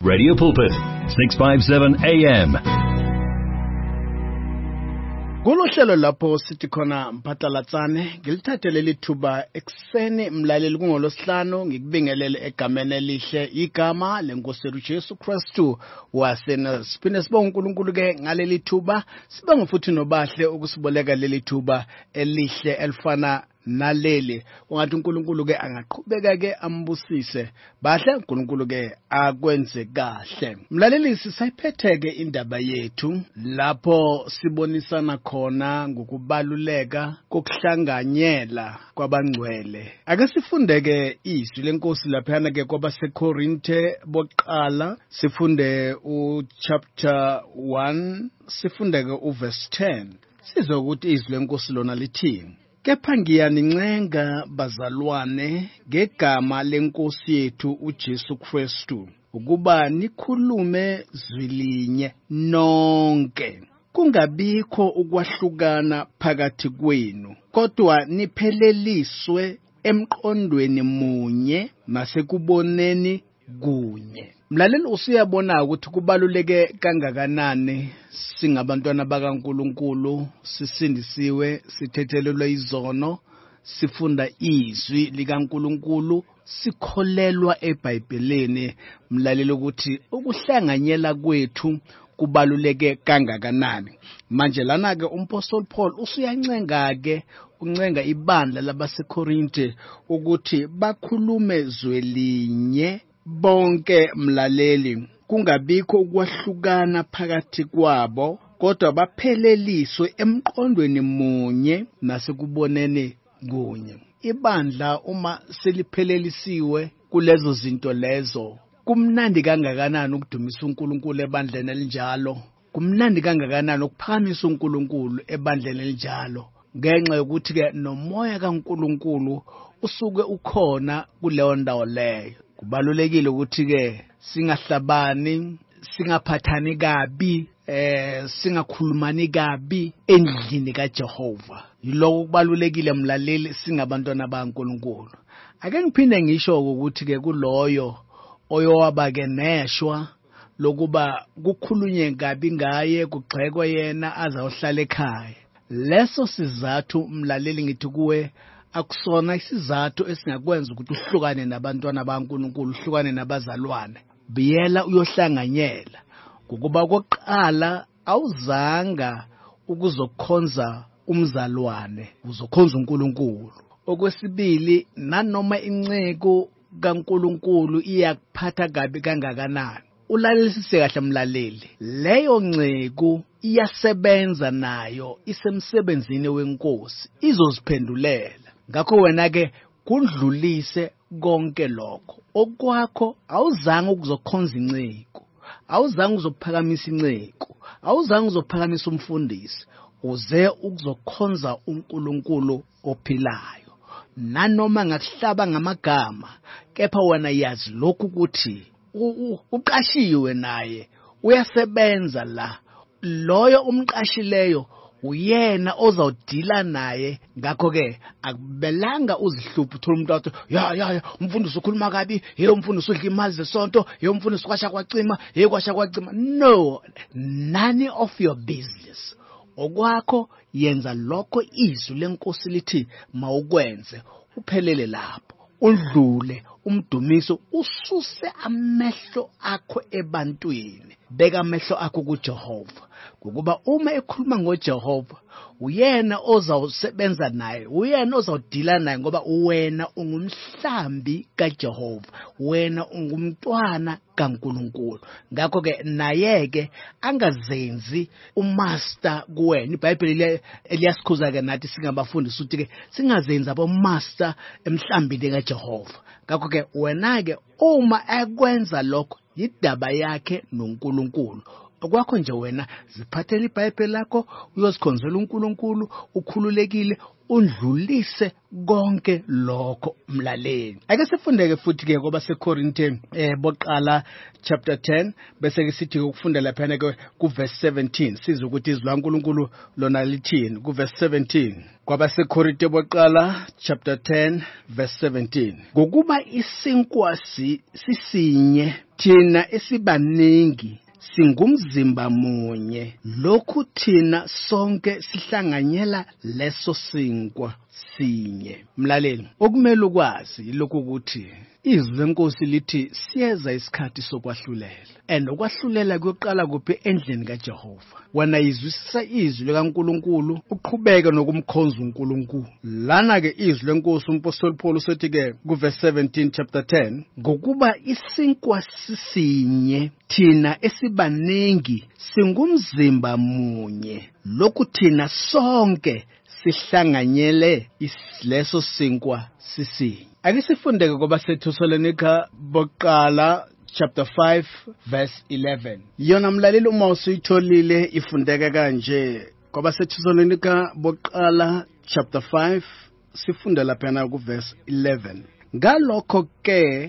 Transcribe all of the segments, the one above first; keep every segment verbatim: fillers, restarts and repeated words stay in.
Radio Pulpit, six fifty-seven A M. Kuluhlelo lapho sithi khona mphatlalatsane ngilithathe leli thuba ekseni mlaleli kungolosihlanu ngikubingelele egameni elihle igama lenkosi yethu Jesu Kristu wasena siphinde sibonge uNkulunkulu ke ngaleli thuba sibonge futhi nobahle ukusiboleka leli thuba elihle elifana naleli ungathi uNkulunkulu ke angaqhubeka ke ambusise bahle uNkulunkulu ke akwenze kahle mlaleli sisayiphetheke indaba yethu lapho sibonisana khona ngokubaluleka kokuhlanganyela kwabangcwele ake sifundeke izwi lenkosi laphana ke kwabaseKorinte boqala sifunde u chapter one sifundeke u verse ten sizokuthi izwi lenkosi lona lithini kepha ngiyanincenga bazalwane ngegama lenkosi yethu uJesu Kristu ukuba nikhulume zwilinye nonke kungabikho ukwahlukana phakathi kwenu kodwa nipheleliswe emqondweni munye nasekuboneni kunye mlaleli usiyabona ukuthi kubaluleke kangakanani singabantwana bakaNkulunkulu sisindisiwe sithethelelwe izono sifunda izwi likaNkulunkulu sikholelwa eBhayibhelini mlaleli ukuthi ukuhlanganyela kwethu kubaluleke kangakanani manje lana ke umpostoli Paul usuyancenga ke uncenga ibandla labaseKorinte ukuthi bakhulume zwelinye bonke mlaleli kungabikho ukwahlukana phakathi kwabo kodwa bapheleliswe emqondweni munye nasekuboneni kunye ibandla uma seliphelelisiwe kulezo zinto lezo kumnandi kangakanani ukudumisa uNkulunkulu ebandleni elinjalo kumnandi kangakanani ukuphakamisa uNkulunkulu ebandleni elinjalo ngenxa yokuthi ke nomoya kaNkulunkulu usuke ukhona kuleyo ndawo leyo kubalulekile ukuthi ke singahlabani singaphathani kabi eh singakhulumani kabi endlini kaJehova yiloko kubalulekile mlaleli singabantwana bakaNkulunkulu ake ngiphinde ngisho ukuthi ke kuloyo oyowaba ke neshwa lokuba kukhulunye kabi ngaye kugxekwe yena azawuhlala ekhaya leso sizathu mlaleli ngithi kuwe akusona isizathu esingakwenza ukuthi uhlukane nabantwana bakaNkulunkulu uhlukane nabazalwane biyela uyohlanganyela ngokuba kokuqala awuzanga ukuzokhonza umzalwane uzokhonza uNkulunkulu okwesibili nanoma inceko kaNkulunkulu iyakuphatha kabi kangakanani ulalelisise kahle mlaleli leyo nceko iyasebenza nayo isemsebenzini wenkosi izoziphendulela ngakho wena ke kudlulise konke lokho okwakho awuzange ukuzokhonza inceko awuzange uzophakamisa inceko awuzange uzophakamisa umfundisi uze ukuzokhonza uNkulunkulu ophilayo nanoma ngakuhlaba ngamagama kepha wena yazi lokhu ukuthi uqashiwe naye uyasebenza la loyo umqashileyo uyena ozawudila naye ngakho ke akubelanga uzihluphe uthola umuntu athi ya ya umfundisi ukhuluma kabi hey umfundisi udla imali zesonto hey umfundisi kwasha kwacima hey kwasha kwacima no none of your business okwakho yenza lokho izwi lenkosi lithi mawukwenze uphelele lapho udlule umdumiso ususe amehlo akho ebantwini beka amehlo akho kuJehova ngokuba uma ekhuluma ngoJehova uyena ozawusebenza naye uyena ozawudila naye ngoba wena ungumhlambi kaJehova wena ungumntwana kaNkulunkulu ngakho ke naye ke angazenzi umaster kuwena iBhayibheli eliyasikhuza ke nathi singabafundisi ukuthi ke singazenzi abomaster emhlambini kaJehova ngakho ke wena ke uma ekwenza lokho yidaba yakhe noNkulunkulu okwakho nje wena ziphathele iBhayibheli lakho uyozikhonzela uNkulunkulu ukhululekile undlulise konke lokho mlaleli. Ake sifundeke futhi ke ngoba seKorinte eh boqala chapter ten bese ke sithi ukufunda lapha ke ku verse seventeen siza ukuthi izwi laNkulunkulu lona lithini ku verse seventeen. Kwaba seKorinte boqala chapter ten verse seventeen. Ngokuba isinkwa sisinye thina esibaningi singumzimba munye, lokhu thina sonke sihlanganyela leso sinkwa sinye. Mlaleli, okumele ukwazi lokho ukuthi izwi lenkosi lithi siyeza isikhathi sokwahlulela, and okwahlulela kuyoqala kuphi? Endlini kaJehova. Wena izwisisa izwi likaNkulunkulu, uqhubeke nokumkhonza uNkulunkulu. Lana ke izwi lenkosi umpostoli Paul usethi ke ku verse seventeen chapter ten, ngokuba isinkwa sisinye thina esibaningi singumzimba munye, lokhu thina sonke sihlanganyele leso sinkwa sisinye. Ake sifundeke ngoba seThesalonika boqala chapter five verse eleven. Yona mlaleli uma usuyitholile ifundeka kanje ngoba seThesalonika boqala chapter five sifunda lapha ku verse eleven. Ngalokho ke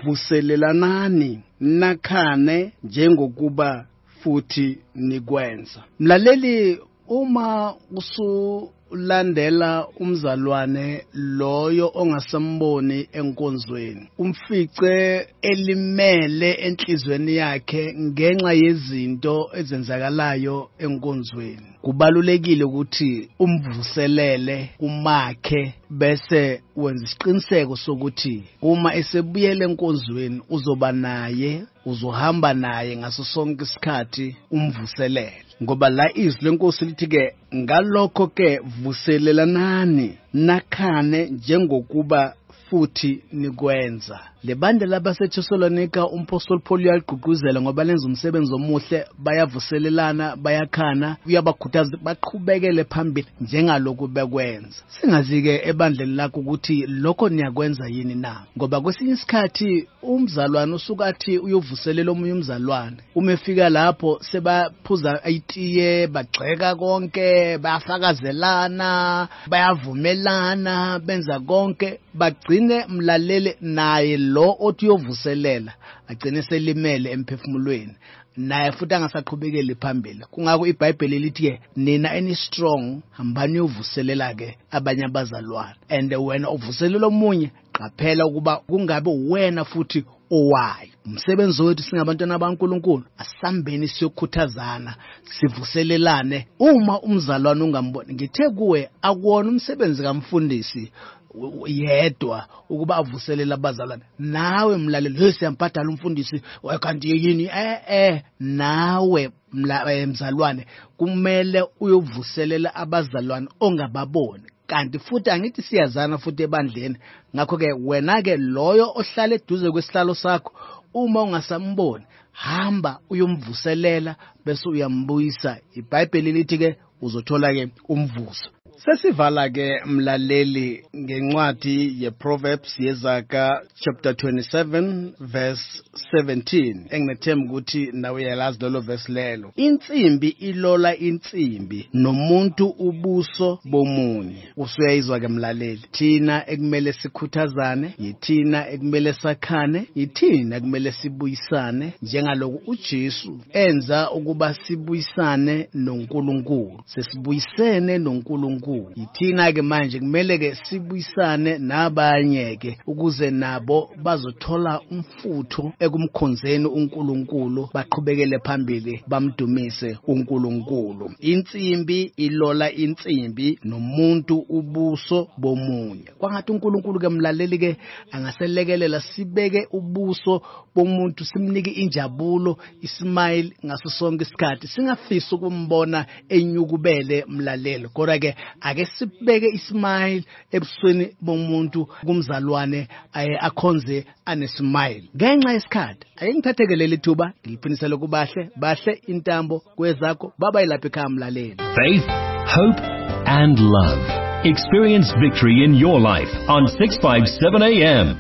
vuselelanani nakhane njengokuba futhi nikwenza. Mlaleli, uma usu ulandela umzalwane loyo ongasamboni enkonzweni, umfice elimele enhlizweni yakhe ngenxa yezinto ezenzakalayo enkonzweni, kubalulekile ukuthi umvuselele umakhe bese wenza isiqiniseko sokuthi uma esebuyela enkonzweni uzoba naye, uzohamba naye ngaso sonke isikhathi, umvuselele. Ngoba la izwi lenkosi lithi ke ngalokho ke vuselelanani nakhane njengokuba futhi nikwenza. Lebande labaseThesalonika umpostoli Paul uyagqugquzela ngoba lenza umsebenzi omuhle, bayavuselelana, bayakhana, uyabakhuthaza baqhubekele phambili njengalokhu bekwenza. Singazi ke ebandleni lakho ukuthi lokho niyakwenza yini na, ngoba kwesinye isikhathi umzalwane usukathi uyovuselela omunye umzalwane, uma efika lapho sebaphuza itiye, bagxeka konke, bayafakazelana, bayavumelana, benza konke, bagcine mlalele naye lo othi uyovuselela agcine selimele emphefumulweni, naye futhi angasaqhubekeli phambili. Kungako iBhayibheli lithi ke nina eni strong hambani uyovuselela ke abanye abazalwane, and wena uvuselela omunye qaphela ukuba kungabe wena futhi owayo. Umsebenzi wethu singabantwana baNkulunkulu asambeni siyokhuthazana, sivuselelane. Uma umzalwane ungamboni, ngithe kuwe akuwona umsebenzi kamfundisi yedwa ukuba avuselela abazalwane. Nawe mlaleli, hey siyamphathala umfundisi kanti yini? Eh eh nawe mzalwane kumele uyovuselela abazalwane ongababoni. Kanti futhi angithi siyazana futhi ebandleni. Ngakho ke wena ke loyo ohlala eduze kwesihlalo sakho, uma ungasamboni, hamba uyomvuselela bese uyambuyisa. iBhayibheli lithi ke uzothola ke umvuso. Sesivala ke mlaleli ngencwadi yeProverbs yezaga chapter twenty-seven verse seventeen. Engithemba ukuthi nawe uyalazi lelo verse lelo. Insimbi ilola insimbi nomuntu ubuso bomunye. Usuyayizwa ke mlaleli. Thina ekumele sikhuthazane, yithina ekumele sakhane, yithina ekumele sibuyisane njengalokhu uJesu enza ukuba sibuyisane noNkulunkulu. Sesibuyisene noNkulunkulu. Yithina ke manje kumele ke sibuyisane nabanye ke ukuze nabo bazothola umfutho ekumkhonzeni uNkulunkulu, baqhubekele phambili bamdumise uNkulunkulu. Insimbi ilola insimbi nomuntu ubuso bomunye. Kwangathi uNkulunkulu ke mlaleli ke angaselekelela sibeke ubuso bomuntu, simnike injabulo, ismile ngaso sonke isikhathi. Singafisi ukumbona enyukubele mlaleli, kodwa ke ake sibeke ismile ebusweni bomuntu kumzalwane akhonze anesmile. Ngenxa yesikhathi ake ngithathekele lithuba ngiliphinisele kubahle bahle intambo kwezakho baba ilapha ekhaya mlaleli. Faith, hope and love. Experience victory in your life on six fifty-seven A M.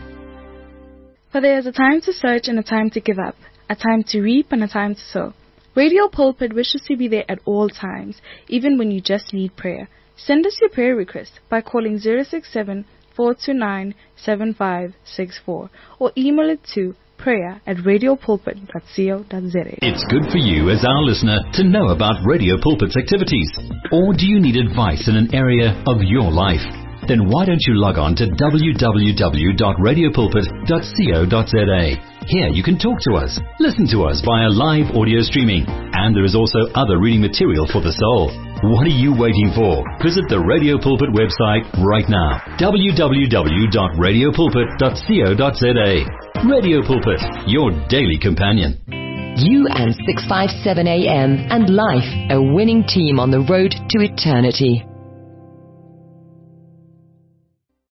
For there is a time to search and a time to give up, a time to reap and a time to sow. Radio Pulpit wishes to be there at all times, even when you just need prayer. Send us your prayer request by calling zero six seven, four two nine, seven five six four or email it to prayer at radio pulpit dot co dot za. It's good for you as our listener to know about Radio Pulpit's activities. Or do you need advice in an area of your life? Then why don't you log on to w w w dot radio pulpit dot co dot za. Here you can talk to us, listen to us via live audio streaming, and there is also other reading material for the soul. What are you waiting for? Visit the Radio Pulpit website right now, w w w dot radio pulpit dot co dot za. Radio Pulpit, your daily companion. You and six fifty-seven A M and life, a winning team on the road to eternity.